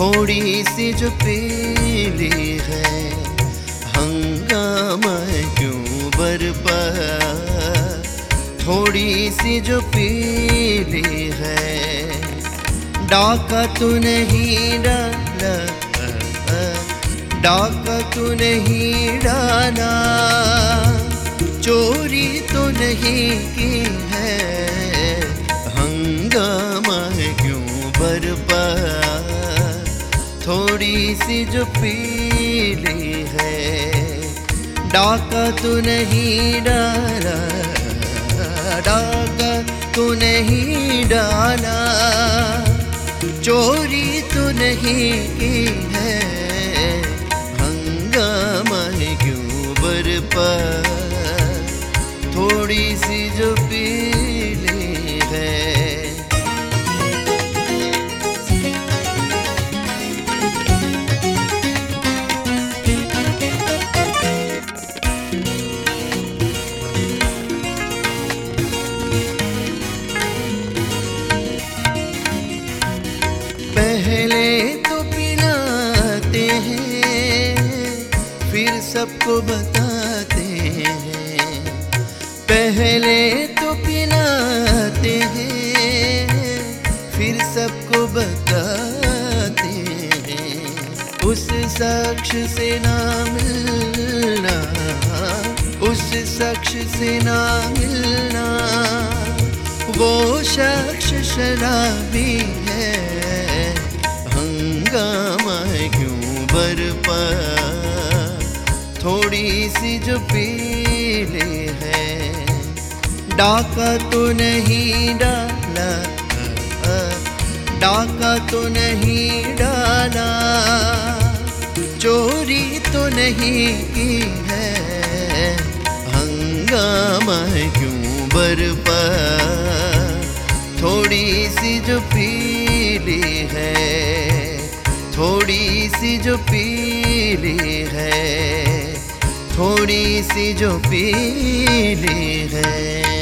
थोड़ी सी जो पीली है, हंगामा क्यों बरपा। थोड़ी सी जो पीली है, डाका तू नहीं डाला, डाका तू नहीं डाला, चोरी तो नहीं की है, हंगामा क्यों बरपा। थोड़ी सी जो पीली है, डाका तू नहीं डाला, डाका तू नहीं डाला, चोरी तो नहीं की है, हंगामा क्यों बरपा। थोड़ी सी जो पीली है। पहले तो पिलाते हैं, फिर सबको बताते हैं। पहले तो पिलाते हैं, फिर सबको बताते हैं। उस शख्स से ना मिलना, उस शख्स से ना मिलना, वो शख्स शराबी है, हंगामा क्यों बरपा। थोड़ी सी जो पीली है, डाका तो नहीं डाला, डाका तो नहीं डाला, चोरी तो नहीं की है, हंगामा क्यों बरपा। थोड़ी सी जो पीली है, थोड़ी सी जो पीली है, थोड़ी सी जो पीली है।